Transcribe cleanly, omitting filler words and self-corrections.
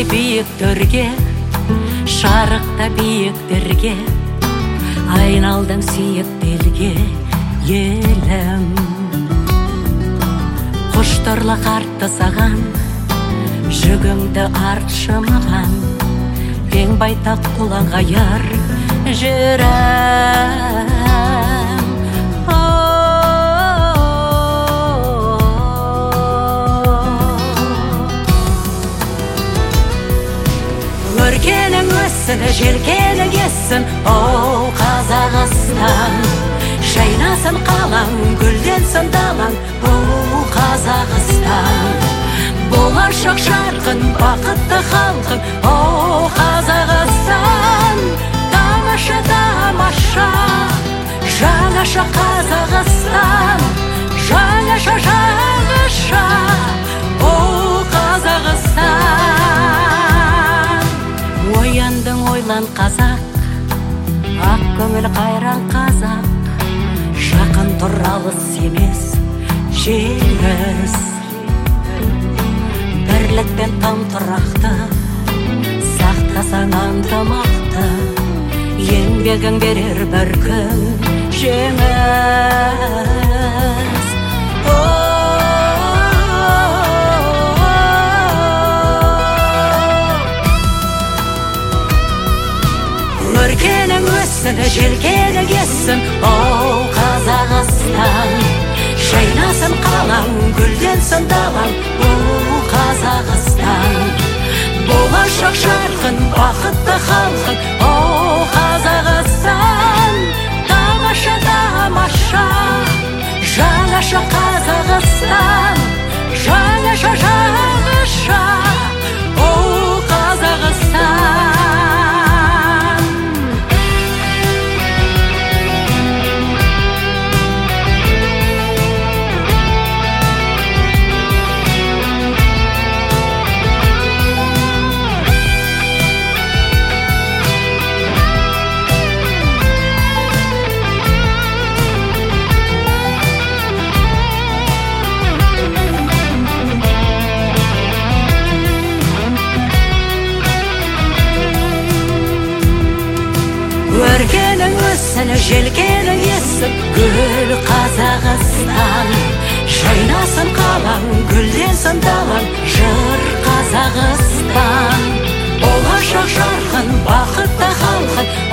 таудай биіктерге, шарықта биіктерге, айналдың сүйіктелге елім. Құштарлы қартты саған, жүгіңді артшы маған, ең байтақ құлан ғайыр жүрем. Өркенің өссін, желкенің ессін, оу Қазақстан. Жайнасын қалаң, гүлденсін далаң, оу Қазақстан. Болашақ жарқын, бақытты халқың, оу Қазақстан. Тамаша, тамаша, жаңаша Қазақстан. Жаңаша, жаңаша, оу Қазақстан. Ояндың ойлан қазақ, ақ көңіл қайран қазақ. Жақын тұр алыс емес жеңіс. Бірлікпен там тұрақты, сақтасаң ынтымақты, еңбегің берер бір күн жеңіс. Өркенің өссін, желкенің ессін, оу Қазақстан. Жайнасын қалаң, гүлденсін далаң, оу Қазақстан. Болашақ жарқын, бақытты халқың, оу Қазақстан. Тамаша, тамаша, жаңаша Қазақстан. Жаңаша, жаңаша, оу Қазақстан. Өркенің өссін, желкенің ессін, гүл Қазақстан. Жайнасын қалаң, гүлденсін далаң, жыр Қазақстан. Болашақ жарқын, бақытты халқың,